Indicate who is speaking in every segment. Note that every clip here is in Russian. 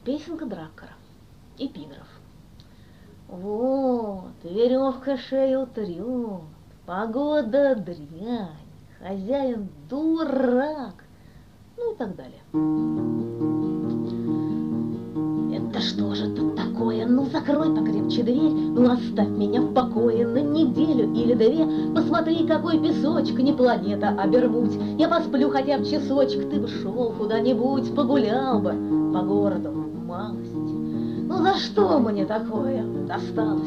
Speaker 1: Песенка Драккара. Эпиграф. Вот, веревка шею трет, погода дрянь, хозяин дурак, ну и так далее. Это что же тут такое? Ну закрой покрепче дверь, ну оставь меня в покое на неделю или две. Посмотри, какой песочек, не планета, а Бермудь. Я посплю хотя бы часочек, ты бы шел куда-нибудь, погулял бы по городу, малость. Ну за что мне такое досталось?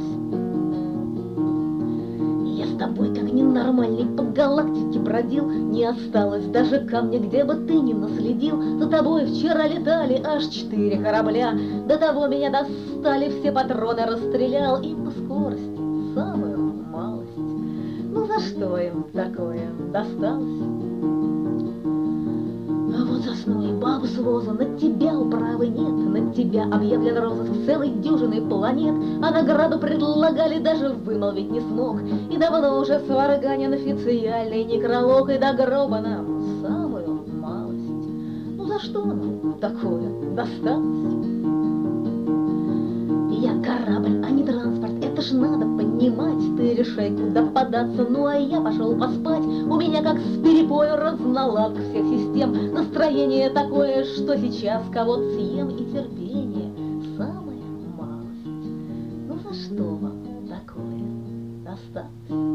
Speaker 1: Я с тобой как ненормальный по галактике бродил, не осталось даже камня, где бы ты ни наследил. За тобой вчера летали аж 4 корабля, до того меня достали, все патроны расстрелял, и по скорости самую малость. Ну за что им такое досталось? А вот засну и бабу с воза, на тебя управы нет, на тебя объявлен розыск целой дюжины планет, а награду предлагали, даже вымолвить не смог, и давно уже сварганен официальный некролог, и до гроба нам самую малость. Ну за что нам такое досталось? Я корабль, а не транспорт, это ж надо понимать. Ты решай, куда податься, ну а я пошел поспать. У меня как с перепою разноладка всех систем. Настроение такое, что сейчас кого-то съем, и терпение самая малость. Ну за что вам такое досталось?